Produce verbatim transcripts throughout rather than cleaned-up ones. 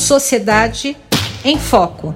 Sociedade em Foco.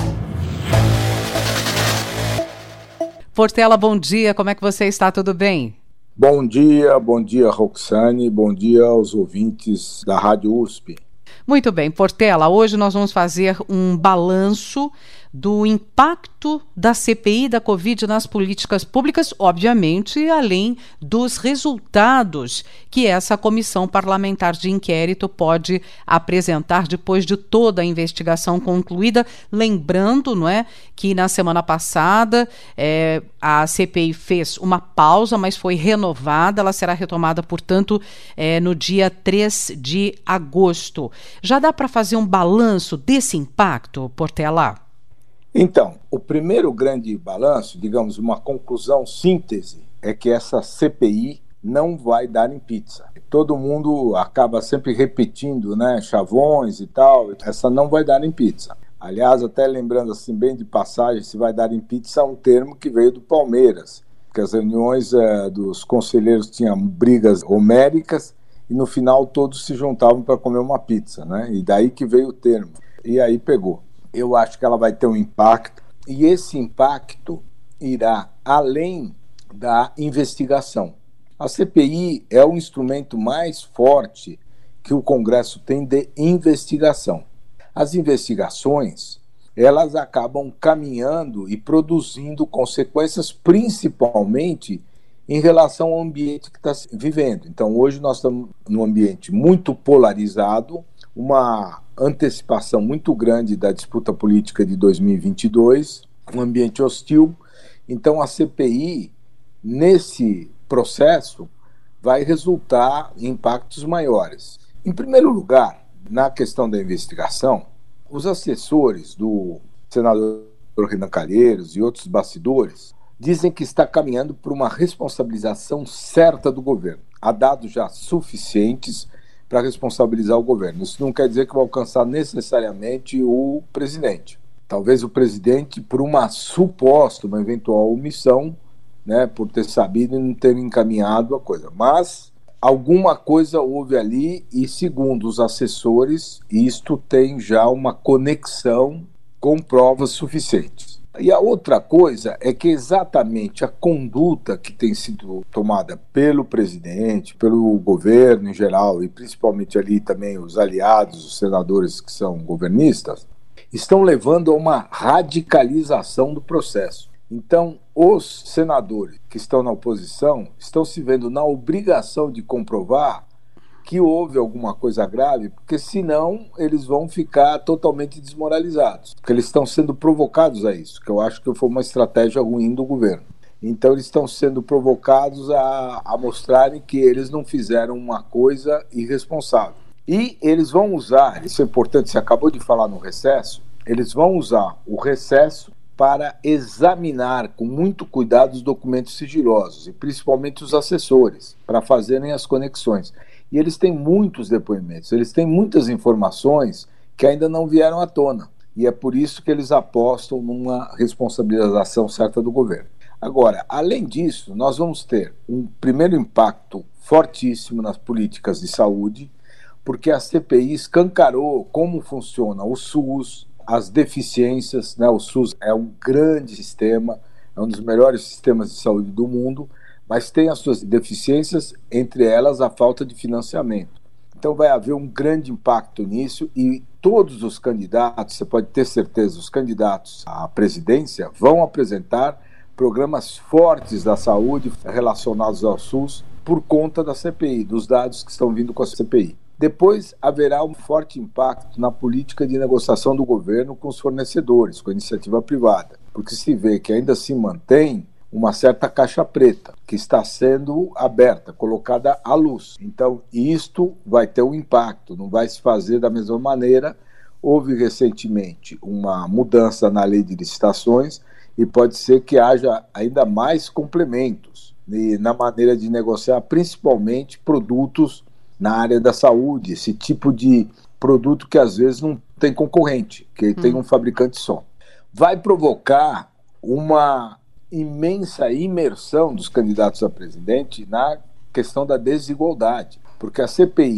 Portela, bom dia. Como é que você está? Tudo bem? Bom dia, bom dia, Roxane. Bom dia aos ouvintes da Rádio U S P. Muito bem, Portela. Hoje nós vamos fazer um balanço do impacto da C P I da Covid nas políticas públicas, obviamente, além dos resultados que essa comissão parlamentar de inquérito pode apresentar depois de toda a investigação concluída. Lembrando, não é, que na semana passada é, a C P I fez uma pausa, mas foi renovada. Ela será retomada, portanto, é, no dia três de agosto. Já dá para fazer um balanço desse impacto, Portela? Então, o primeiro grande balanço, digamos, uma conclusão síntese, é que essa C P I não vai dar em pizza. Todo mundo acaba sempre repetindo, né, chavões e tal, essa não vai dar em pizza. Aliás, até lembrando assim bem de passagem, se vai dar em pizza é um termo que veio do Palmeiras, porque as reuniões é, dos conselheiros tinham brigas homéricas e no final todos se juntavam para comer uma pizza, né? E daí que veio o termo. E aí pegou. Eu acho que ela vai ter um impacto, e esse impacto irá além da investigação. A C P I é o instrumento mais forte que o Congresso tem de investigação. As investigações, elas acabam caminhando e produzindo consequências, principalmente em relação ao ambiente que está se vivendo. Então, hoje nós estamos num ambiente muito polarizado, uma antecipação muito grande da disputa política de dois mil e vinte e dois, um ambiente hostil. Então, a C P I, nesse processo, vai resultar em impactos maiores. Em primeiro lugar, na questão da investigação, os assessores do senador Renan Calheiros e outros bastidores dizem que está caminhando por uma responsabilização certa do governo. Há dados já suficientes para responsabilizar o governo. Isso não quer dizer que vai alcançar necessariamente o presidente. Talvez o presidente, por uma suposta, uma eventual omissão, né, por ter sabido e não ter encaminhado a coisa. Mas alguma coisa houve ali e, segundo os assessores, isto tem já uma conexão com provas suficientes. E a outra coisa é que exatamente a conduta que tem sido tomada pelo presidente, pelo governo em geral, e principalmente ali também os aliados, os senadores que são governistas, estão levando a uma radicalização do processo. Então, os senadores que estão na oposição estão se vendo na obrigação de comprovar que houve alguma coisa grave, porque senão eles vão ficar totalmente desmoralizados, porque eles estão sendo provocados a isso, que eu acho que foi uma estratégia ruim do governo. Então eles estão sendo provocados a, a mostrarem que eles não fizeram uma coisa irresponsável. E eles vão usar, isso é importante, você acabou de falar no recesso, eles vão usar o recesso para examinar com muito cuidado os documentos sigilosos, e principalmente os assessores, para fazerem as conexões. E eles têm muitos depoimentos, eles têm muitas informações que ainda não vieram à tona. E é por isso que eles apostam numa responsabilização certa do governo. Agora, além disso, nós vamos ter um primeiro impacto fortíssimo nas políticas de saúde, porque a C P I escancarou como funciona o SUS, as deficiências, né? O SUS é um grande sistema, é um dos melhores sistemas de saúde do mundo, mas tem as suas deficiências, entre elas a falta de financiamento. Então vai haver um grande impacto nisso e todos os candidatos, você pode ter certeza, os candidatos à presidência vão apresentar programas fortes da saúde relacionados ao SUS por conta da C P I, dos dados que estão vindo com a C P I. Depois haverá um forte impacto na política de negociação do governo com os fornecedores, com a iniciativa privada, porque se vê que ainda se mantém uma certa caixa preta que está sendo aberta, colocada à luz. Então, isto vai ter um impacto, não vai se fazer da mesma maneira. Houve recentemente uma mudança na lei de licitações e pode ser que haja ainda mais complementos e na maneira de negociar, principalmente produtos na área da saúde, esse tipo de produto que às vezes não tem concorrente, que hum. tem um fabricante só. Vai provocar uma imensa imersão dos candidatos a presidente na questão da desigualdade, porque a C P I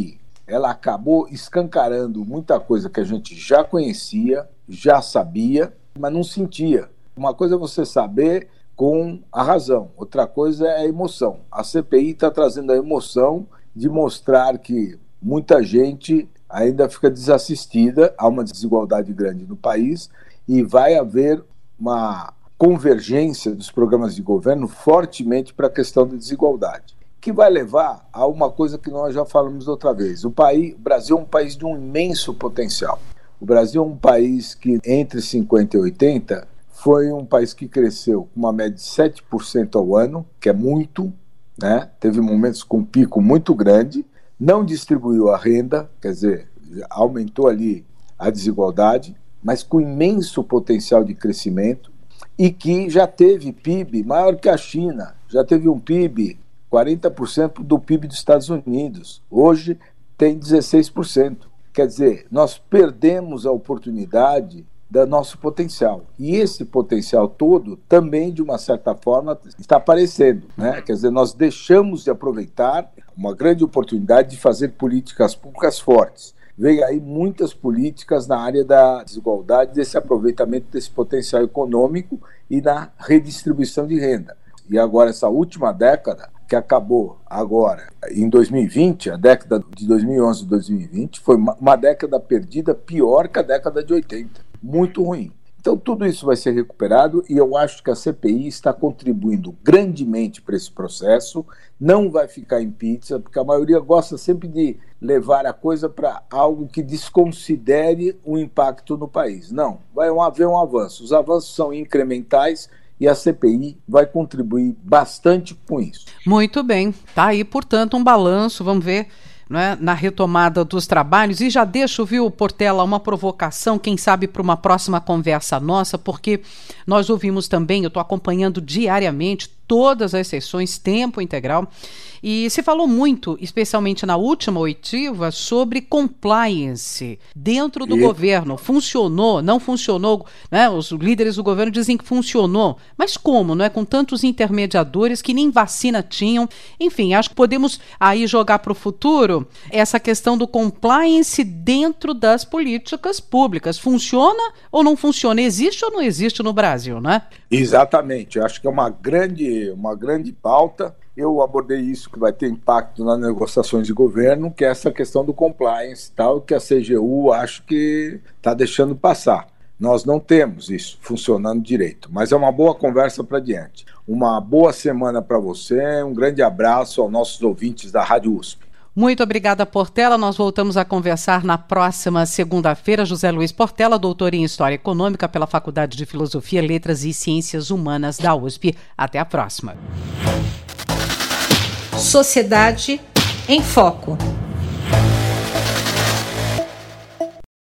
ela acabou escancarando muita coisa que a gente já conhecia, já sabia, mas não sentia. Uma coisa é você saber com a razão, outra coisa é a emoção. A C P I está trazendo a emoção de mostrar que muita gente ainda fica desassistida, há uma desigualdade grande no país e vai haver uma convergência dos programas de governo fortemente para a questão da desigualdade, que vai levar a uma coisa que nós já falamos outra vez. O, país, o Brasil é um país de um imenso potencial. O Brasil é um país que, entre cinquenta e oitenta, foi um país que cresceu com uma média de sete por cento ao ano, que é muito, né? Teve momentos com um pico muito grande, não distribuiu a renda, quer dizer, aumentou ali a desigualdade, mas com imenso potencial de crescimento e que já teve P I B maior que a China, já teve um P I B quarenta por cento do P I B dos Estados Unidos, hoje tem dezesseis por cento. Quer dizer, nós perdemos a oportunidade do nosso potencial. E esse potencial todo também, de uma certa forma, está aparecendo, né? Quer dizer, nós deixamos de aproveitar uma grande oportunidade de fazer políticas públicas fortes. Veio aí muitas políticas na área da desigualdade, desse aproveitamento desse potencial econômico e na redistribuição de renda. E agora, essa última década, que acabou agora, em dois mil e vinte, a década de dois mil e onze a dois mil e vinte, foi uma, uma década perdida pior que a década de oitenta. Muito ruim. Então, tudo isso vai ser recuperado e eu acho que a C P I está contribuindo grandemente para esse processo. Não vai ficar em pizza, porque a maioria gosta sempre de levar a coisa para algo que desconsidere o impacto no país. Não, vai haver um avanço. Os avanços são incrementais e a C P I vai contribuir bastante com isso. Muito bem. Tá aí, portanto, um balanço. Vamos ver, não é, na retomada dos trabalhos. E já deixo, viu, Portela, uma provocação, quem sabe para uma próxima conversa nossa, porque nós ouvimos também, eu estou acompanhando diariamente todas as sessões, tempo integral, e se falou muito, especialmente na última oitiva, sobre compliance dentro do e... governo. Funcionou, não funcionou, né? Os líderes do governo dizem que funcionou, mas como, não é? Com tantos intermediadores que nem vacina tinham. Enfim, acho que podemos aí jogar para o futuro essa questão do compliance dentro das políticas públicas. Funciona ou não funciona? Existe ou não existe no Brasil, né? Exatamente, acho que é uma grande, uma grande pauta. Eu abordei isso, que vai ter impacto nas negociações de governo, que é essa questão do compliance, tal, que a C G U acho que está deixando passar. Nós não temos isso funcionando direito, mas é uma boa conversa para diante. Uma boa semana para você, um grande abraço aos nossos ouvintes da Rádio U S P. Muito obrigada, Portela. Nós voltamos a conversar na próxima segunda-feira. José Luiz Portela, doutor em História Econômica pela Faculdade de Filosofia, Letras e Ciências Humanas da U S P. Até a próxima. Sociedade em Foco.